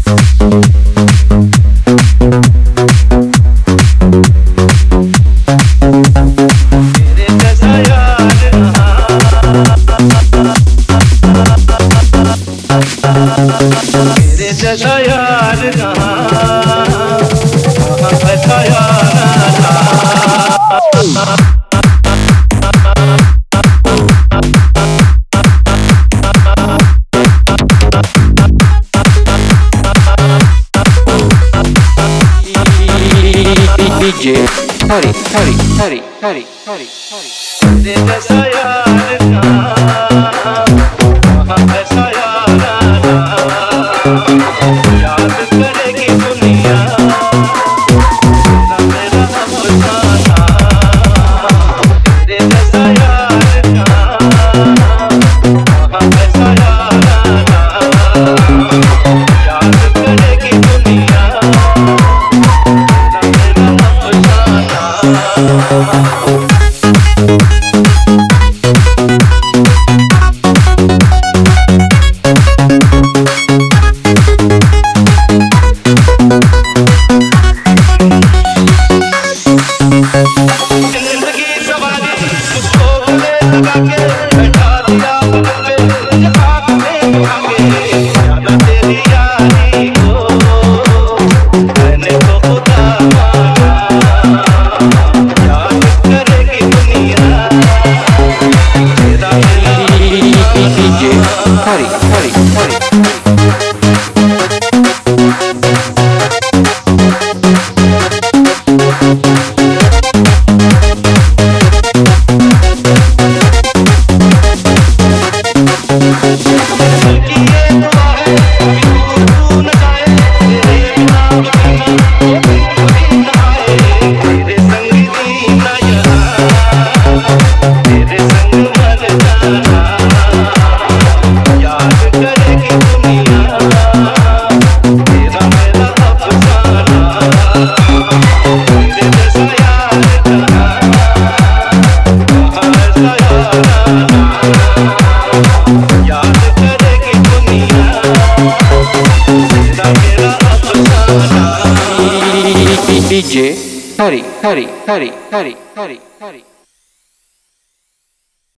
तेरे जैसा यार कहाँ ऐसा यार था। DJ Hari Hari Hari Hari Hari Hari तेरे जैसा यार कहाँ ऐसा यार था। याद करेगी दुनिया तेरा मेरा अफसाना। तेरे जैसा यार कहाँ ऐसा यार था। याद करेगी दुनिया Hari Hari Hari DJ Hari Hari Hari Hari Hari Hari